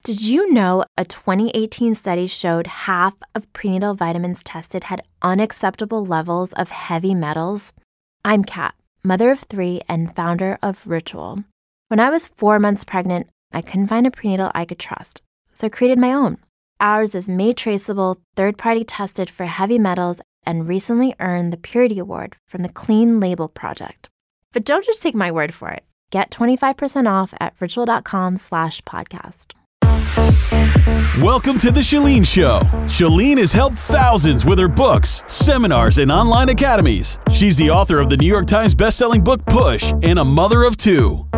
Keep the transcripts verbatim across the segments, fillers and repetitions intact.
Did you know a twenty eighteen study showed half of prenatal vitamins tested had unacceptable levels of heavy metals? I'm Kat, mother of three and founder of Ritual. When I was four months pregnant, I couldn't find a prenatal I could trust, so I created my own. Ours is made traceable, third-party tested for heavy metals, and recently earned the Purity Award from the Clean Label Project. But don't just take my word for it. Get twenty-five percent off at ritual.com slash podcast. Welcome to The Chalene Show. Chalene has helped thousands with her books, seminars, and online academies. She's the author of the New York Times bestselling book, Push, and a mother of two.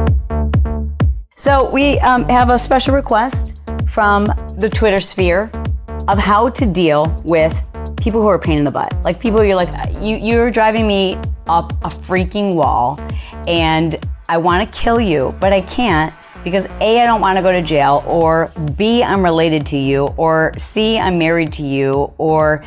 So we um, have a special request from the Twitter sphere of how to deal with people who are a pain in the butt. Like people you're like, you, you're driving me up a freaking wall and I want to kill you, but I can't because A, I don't want to go to jail, or B, I'm related to you, or C, I'm married to you, or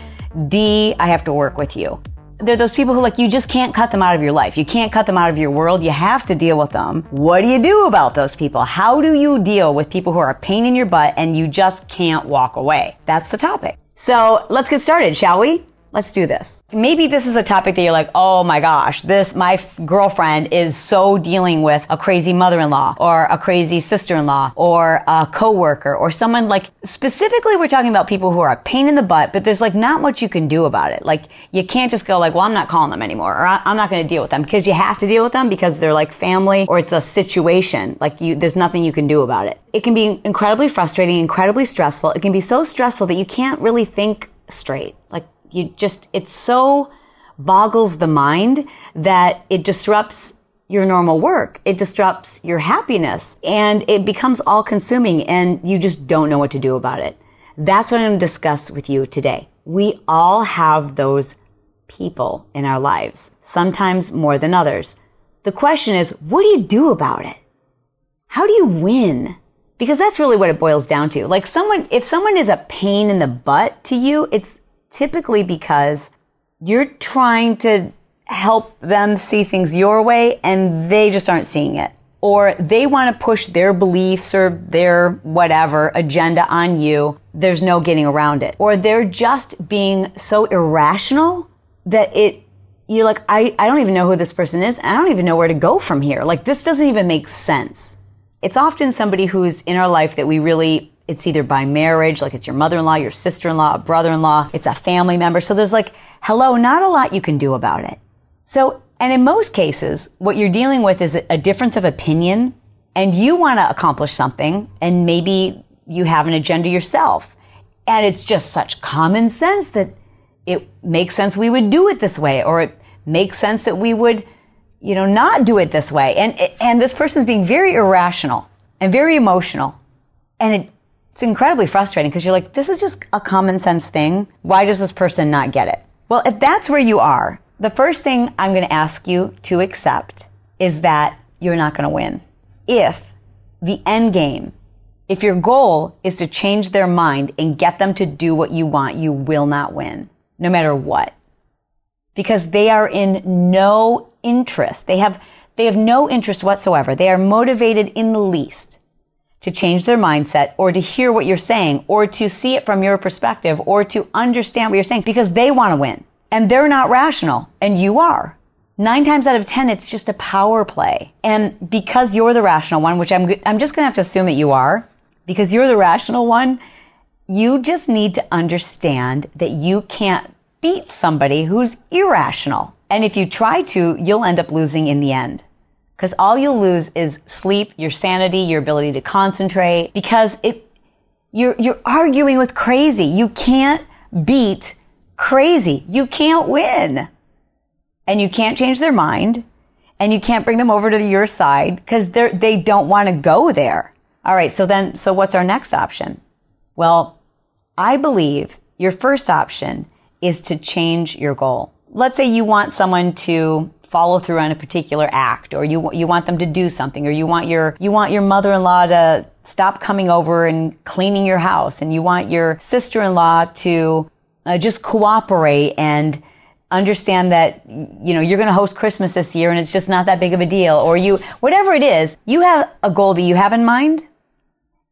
D, I have to work with you. They're those people who like, you just can't cut them out of your life. You can't cut them out of your world. You have to deal with them. What do you do about those people? How do you deal with people who are a pain in your butt and you just can't walk away? That's the topic. So let's get started, shall we? Let's do this. Maybe this is a topic that you're like, oh my gosh, this, my f- girlfriend is so dealing with a crazy mother-in-law or a crazy sister-in-law or a coworker or someone like, specifically we're talking about people who are a pain in the butt, but there's like not much you can do about it. Like you can't just go like, well, I'm not calling them anymore or I'm not going to deal with them, because you have to deal with them because they're like family or it's a situation. Like you, there's nothing you can do about it. It can be incredibly frustrating, incredibly stressful. It can be so stressful that you can't really think straight. Like, You just, it so boggles the mind that it disrupts your normal work. It disrupts your happiness and it becomes all consuming and you just don't know what to do about it. That's what I'm going to discuss with you today. We all have those people in our lives, sometimes more than others. The question is, what do you do about it? How do you win? Because that's really what it boils down to. Like someone, if someone is a pain in the butt to you, it's typically because you're trying to help them see things your way and they just aren't seeing it. Or they want to push their beliefs or their whatever agenda on you. There's no getting around it. Or they're just being so irrational that it, you're like, I, I don't even know who this person is. And I don't even know where to go from here. Like this doesn't even make sense. It's often somebody who's in our life that we really, it's either by marriage, like it's your mother-in-law, your sister-in-law, a brother-in-law, it's a family member. So there's like, hello, not a lot you can do about it. So, and in most cases, what you're dealing with is a difference of opinion and you want to accomplish something and maybe you have an agenda yourself. And it's just such common sense that it makes sense we would do it this way, or it makes sense that we would, you know, not do it this way. And, and this person's being very irrational and very emotional. And it, It's incredibly frustrating because you're like, this is just a common sense thing. Why does this person not get it? Well, if that's where you are, the first thing I'm going to ask you to accept is that you're not going to win. If the end game, if your goal is to change their mind and get them to do what you want, you will not win, no matter what. Because they are in no interest. They have, they have no interest whatsoever. They are motivated in the least to change their mindset or to hear what you're saying or to see it from your perspective or to understand what you're saying because they want to win and they're not rational and you are. Nine times out of ten, it's just a power play. And because you're the rational one, which I'm, I'm just going to have to assume that you are, because you're the rational one, you just need to understand that you can't beat somebody who's irrational. And if you try to, you'll end up losing in the end. Because all you'll lose is sleep, your sanity, your ability to concentrate, because it, you're, you're arguing with crazy. You can't beat crazy. You can't win. And you can't change their mind. And you can't bring them over to your side because they they don't want to go there. All right, so then, so what's our next option? Well, I believe your first option is to change your goal. Let's say you want someone to follow through on a particular act, or you you want them to do something, or you want your you want your mother-in-law to stop coming over and cleaning your house, and you want your sister-in-law to uh, just cooperate and understand that, you know, you're going to host Christmas this year and it's just not that big of a deal, or you, whatever it is, you have a goal that you have in mind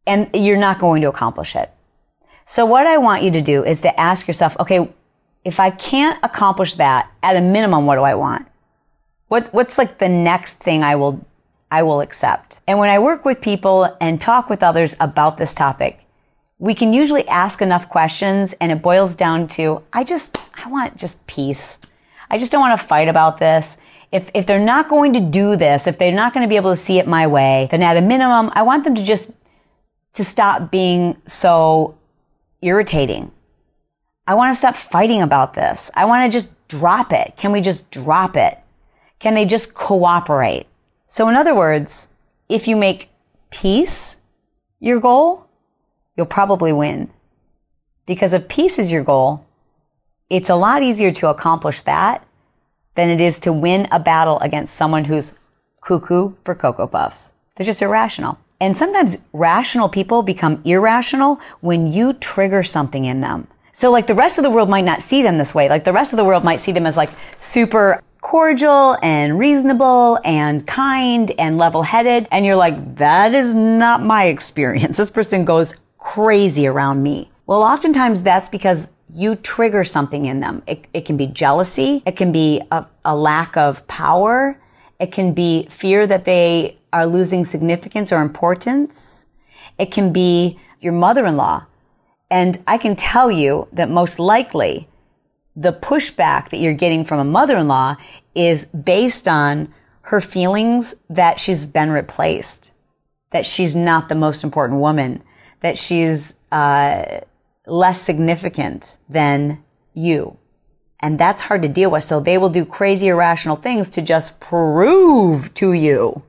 and you're not going to accomplish it. So what I want you to do is to ask yourself, okay, if I can't accomplish that, at a minimum, what do I want? What, what's like the next thing I will, I will accept? And when I work with people and talk with others about this topic, we can usually ask enough questions and it boils down to, I just, I want just peace. I just don't want to fight about this. If, if they're not going to do this, if they're not going to be able to see it my way, then at a minimum, I want them to just, to stop being so irritating. I want to stop fighting about this. I want to just drop it. Can we just drop it? Can they just cooperate? So in other words, if you make peace your goal, you'll probably win. Because if peace is your goal, it's a lot easier to accomplish that than it is to win a battle against someone who's cuckoo for Cocoa Puffs. They're just irrational. And sometimes rational people become irrational when you trigger something in them. So like the rest of the world might not see them this way. Like the rest of the world might see them as like super cordial and reasonable and kind and level-headed. And you're like, that is not my experience. This person goes crazy around me. Well, oftentimes that's because you trigger something in them. It, it can be jealousy. It can be a, a lack of power. It can be fear that they are losing significance or importance. It can be your mother-in-law. And I can tell you that most likely the pushback that you're getting from a mother-in-law is based on her feelings that she's been replaced, that she's not the most important woman, that she's uh, less significant than you. And that's hard to deal with. So they will do crazy irrational things to just prove to you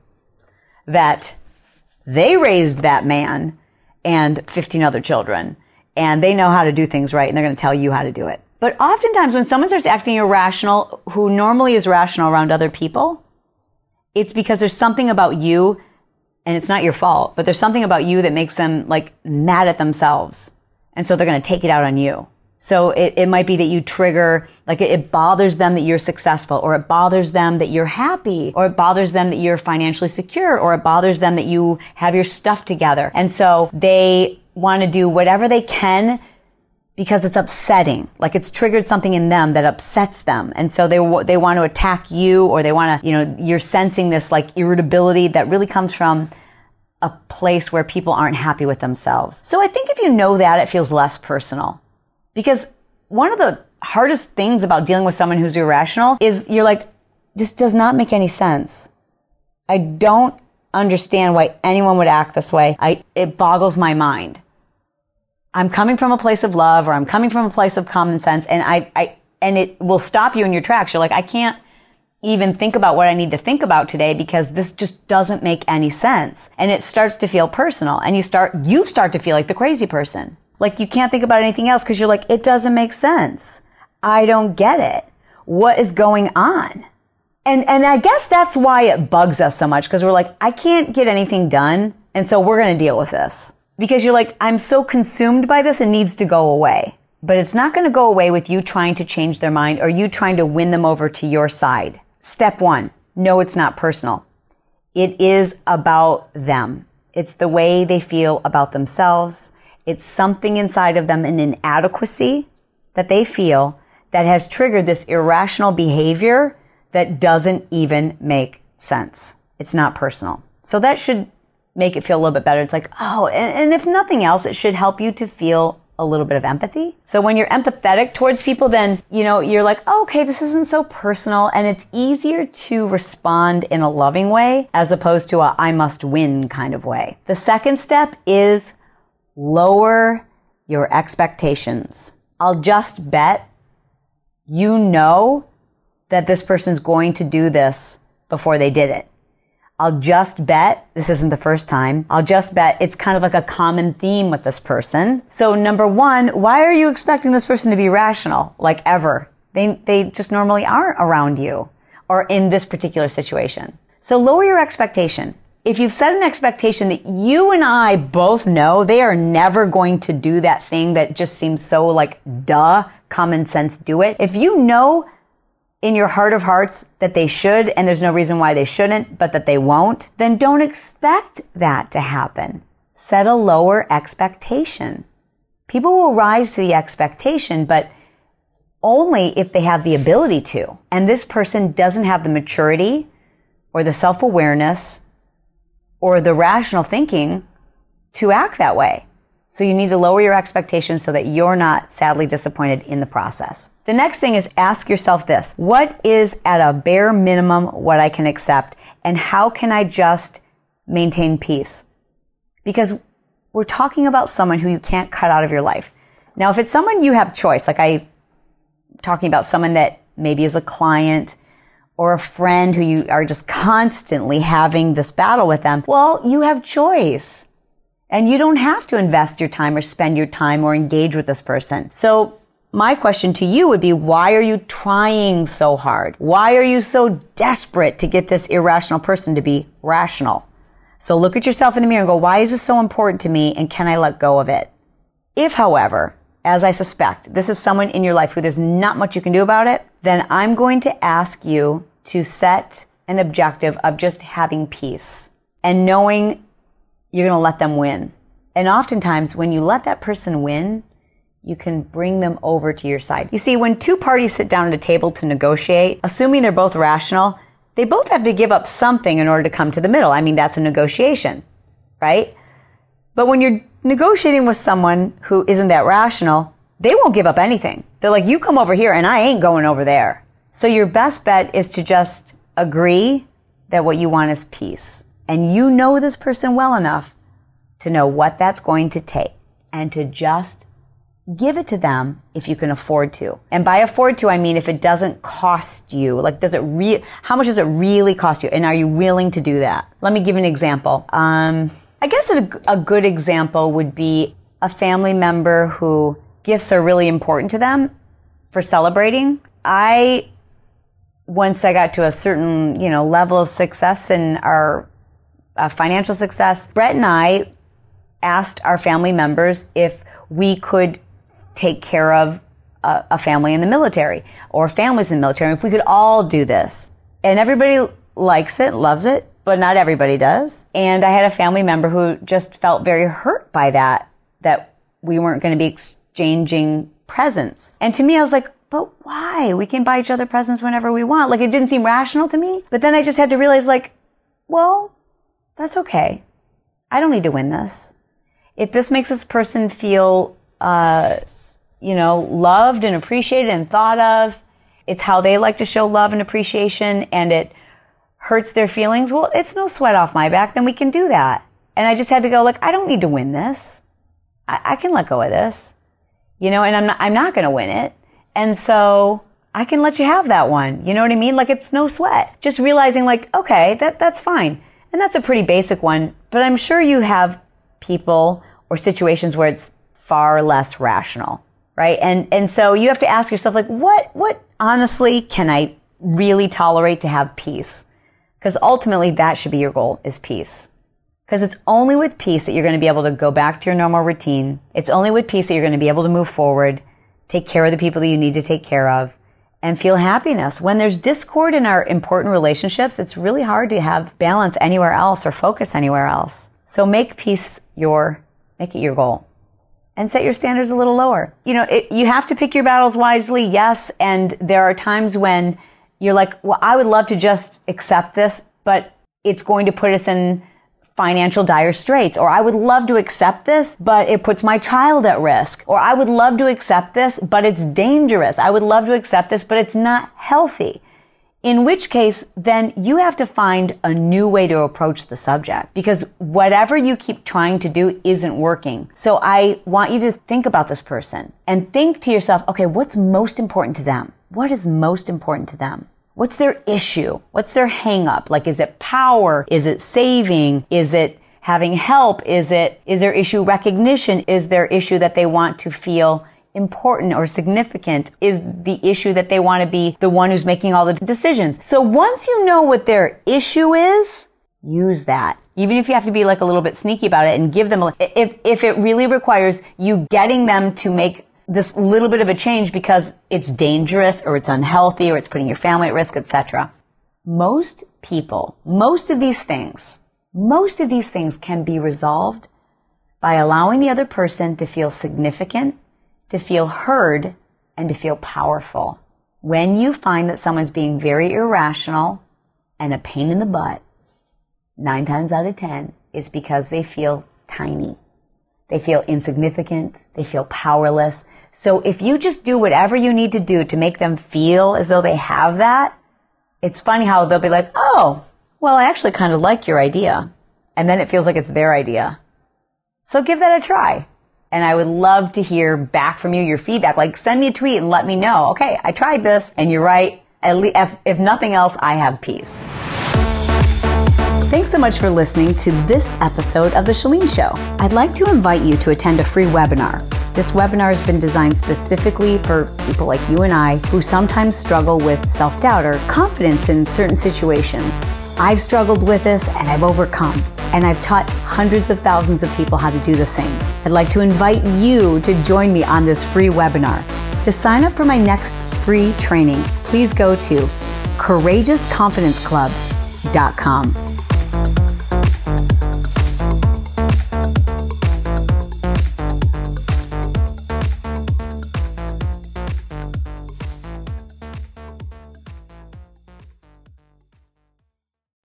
that they raised that man and fifteen other children, and they know how to do things right, and they're going to tell you how to do it. But oftentimes when someone starts acting irrational, who normally is rational around other people, it's because there's something about you, and it's not your fault, but there's something about you that makes them like mad at themselves. And so they're going to take it out on you. So it, it might be that you trigger, like it, it bothers them that you're successful, or it bothers them that you're happy, or it bothers them that you're financially secure, or it bothers them that you have your stuff together. And so they want to do whatever they can because it's upsetting. Like it's triggered something in them that upsets them. And so they they want to attack you, or they want to, you know, you're sensing this like irritability that really comes from a place where people aren't happy with themselves. So I think if you know that, it feels less personal. Because one of the hardest things about dealing with someone who's irrational is you're like, this does not make any sense. I don't understand why anyone would act this way. I, it boggles my mind. I'm coming from a place of love, or I'm coming from a place of common sense, and I, I, and it will stop you in your tracks. You're like, I can't even think about what I need to think about today because this just doesn't make any sense. And it starts to feel personal, and you start, you start to feel like the crazy person. Like you can't think about anything else because you're like, it doesn't make sense. I don't get it. What is going on? And and I guess that's why it bugs us so much, because we're like, I can't get anything done, and so we're going to deal with this. Because you're like, I'm so consumed by this, it needs to go away. But it's not going to go away with you trying to change their mind or you trying to win them over to your side. Step one, no, it's not personal. It is about them. It's the way they feel about themselves. It's something inside of them, an inadequacy that they feel that has triggered this irrational behavior that doesn't even make sense. It's not personal. So that should make it feel a little bit better. It's like, oh, and, and if nothing else, it should help you to feel a little bit of empathy. So when you're empathetic towards people, then, you know, you're like, oh, okay, this isn't so personal. And it's easier to respond in a loving way as opposed to a I must win kind of way. The second step is lower your expectations. I'll just bet you know that this person's going to do this before they did it. I'll just bet this isn't the first time. I'll just bet it's kind of like a common theme with this person. So number one, why are you expecting this person to be rational? Like ever? They, they just normally aren't around you or in this particular situation. So lower your expectation. If you've set an expectation that you and I both know they are never going to do that thing that just seems so like, duh, common sense, do it. If you know in your heart of hearts that they should, and there's no reason why they shouldn't, but that they won't, then don't expect that to happen. set a lower expectation. People will rise to the expectation, but only if they have the ability to. And this person doesn't have the maturity or the self-awareness or the rational thinking to act that way. So you need to lower your expectations so that you're not sadly disappointed in the process. The next thing is ask yourself this: what is at a bare minimum what I can accept, and how can I just maintain peace? Because we're talking about someone who you can't cut out of your life. Now, if it's someone you have choice, like I'm talking about someone that maybe is a client or a friend who you are just constantly having this battle with them, well, you have choice. And you don't have to invest your time or spend your time or engage with this person. So my question to you would be, why are you trying so hard? Why are you so desperate to get this irrational person to be rational? So look at yourself in the mirror and go, why is this so important to me, and can I let go of it? If, however, as I suspect, this is someone in your life who there's not much you can do about it, then I'm going to ask you to set an objective of just having peace and knowing you're going to let them win. And oftentimes, when you let that person win, you can bring them over to your side. You see, when two parties sit down at a table to negotiate, assuming they're both rational, they both have to give up something in order to come to the middle. I mean, that's a negotiation, right? But when you're negotiating with someone who isn't that rational, they won't give up anything. They're like, you come over here and I ain't going over there. So your best bet is to just agree that what you want is peace. And you know this person well enough to know what that's going to take, and to just give it to them if you can afford to. And by afford to, I mean if it doesn't cost you. Like, does it re- how much does it really cost you? And are you willing to do that? Let me give you an example. Um, I guess a, a good example would be a family member who gifts are really important to them for celebrating. I, once I got to a certain, you know, level of success in our Uh, financial success, Brett and I asked our family members if we could take care of a, a family in the military or families in the military, if we could all do this. And everybody likes it, loves it, but not everybody does. And I had a family member who just felt very hurt by that, that we weren't going to be exchanging presents. And to me, I was like, but why? We can buy each other presents whenever we want. Like, it didn't seem rational to me. But then I just had to realize, like, well, that's okay. I don't need to win this. If this makes this person feel, uh, you know, loved and appreciated and thought of, it's how they like to show love and appreciation, and it hurts their feelings, well, it's no sweat off my back, then we can do that. And I just had to go, like, I don't need to win this. I, I can let go of this. You know, and I'm not, I'm not going to win it. And so I can let you have that one. You know what I mean? Like, it's no sweat. Just realizing, like, okay, that that's fine. And that's a pretty basic one, but I'm sure you have people or situations where it's far less rational, right? And and so you have to ask yourself, like, what what honestly can I really tolerate to have peace? Because ultimately that should be your goal, is peace. Because it's only with peace that you're going to be able to go back to your normal routine. It's only with peace that you're going to be able to move forward, take care of the people that you need to take care of, and feel happiness. When there's discord in our important relationships, it's really hard to have balance anywhere else or focus anywhere else. So make peace your, make it your goal. And set your standards a little lower. You know, it, you have to pick your battles wisely, yes, and there are times when you're like, well, I would love to just accept this, but it's going to put us in financial dire straits. Or I would love to accept this, but it puts my child at risk. Or I would love to accept this, but it's dangerous. I would love to accept this, but it's not healthy. In which case, then you have to find a new way to approach the subject, because whatever you keep trying to do isn't working. So I want you to think about this person and think to yourself, okay, what's most important to them? What is most important to them? What's their issue? What's their hang up? Like, is it power? Is it saving? Is it having help? Is it, is their issue recognition? Is their issue that they want to feel important or significant? Is the issue that they want to be the one who's making all the decisions? So once you know what their issue is, use that. Even if you have to be like a little bit sneaky about it and give them, a, if, if it really requires you getting them to make this little bit of a change because it's dangerous or it's unhealthy or it's putting your family at risk, et cetera. Most people, most of these things, most of these things can be resolved by allowing the other person to feel significant, to feel heard, and to feel powerful. When you find that someone's being very irrational and a pain in the butt, nine times out of ten, is because they feel tiny. They feel insignificant. They feel powerless. So if you just do whatever you need to do to make them feel as though they have that, it's funny how they'll be like, oh, well, I actually kind of like your idea. And then it feels like it's their idea. So give that a try. And I would love to hear back from you, your feedback. Like, send me a tweet and let me know, okay, I tried this, and you're right. At least, if, if nothing else, I have peace. Thanks so much for listening to this episode of The Chalene Show. I'd like to invite you to attend a free webinar. This webinar has been designed specifically for people like you and I who sometimes struggle with self-doubt or confidence in certain situations. I've struggled with this and I've overcome. And I've taught hundreds of thousands of people how to do the same. I'd like to invite you to join me on this free webinar. To sign up for my next free training, please go to courageous confidence club dot com.